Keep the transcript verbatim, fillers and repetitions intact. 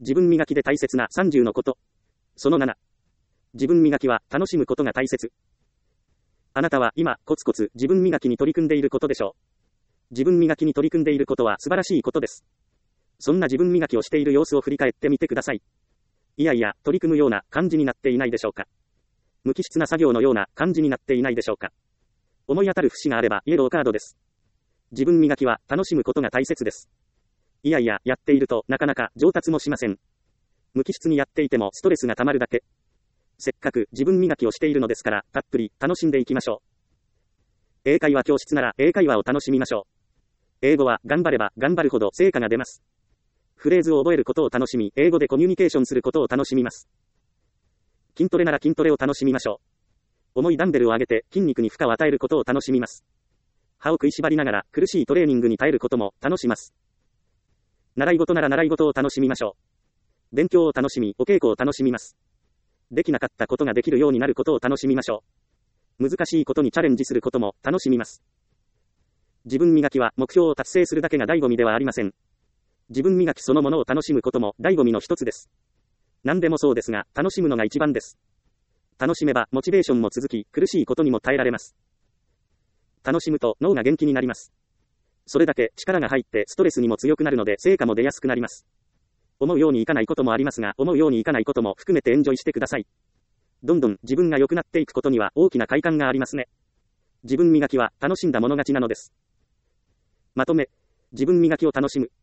自分磨きで大切なさんじゅうのこと。そのなな。自分磨きは楽しむことが大切。あなたは今、コツコツ自分磨きに取り組んでいることでしょう。自分磨きに取り組んでいることは素晴らしいことです。そんな自分磨きをしている様子を振り返ってみてください。いやいや、取り組むような感じになっていないでしょうか。無機質な作業のような感じになっていないでしょうか。思い当たる節があればイエローカードです。自分磨きは楽しむことが大切です。いやいや、やっているとなかなか上達もしません。無機質にやっていてもストレスが溜まるだけ。せっかく自分磨きをしているのですから、たっぷり楽しんでいきましょう。英会話教室なら英会話を楽しみましょう。英語は頑張れば頑張るほど成果が出ます。フレーズを覚えることを楽しみ、英語でコミュニケーションすることを楽しみます。筋トレなら筋トレを楽しみましょう。重いダンベルを上げて筋肉に負荷を与えることを楽しみます。歯を食いしばりながら苦しいトレーニングに耐えることも楽します。習い事なら習い事を楽しみましょう。勉強を楽しみ、お稽古を楽しみます。できなかったことができるようになることを楽しみましょう。難しいことにチャレンジすることも楽しみます。自分磨きは目標を達成するだけが醍醐味ではありません。自分磨きそのものを楽しむことも醍醐味の一つです。何でもそうですが、楽しむのが一番です。楽しめばモチベーションも続き、苦しいことにも耐えられます。楽しむと脳が元気になります。それだけ力が入ってストレスにも強くなるので成果も出やすくなります。思うようにいかないこともありますが、思うようにいかないことも含めてエンジョイしてください。どんどん自分が良くなっていくことには大きな快感がありますね。自分磨きは楽しんだもの勝ちなのです。まとめ、自分磨きを楽しむ。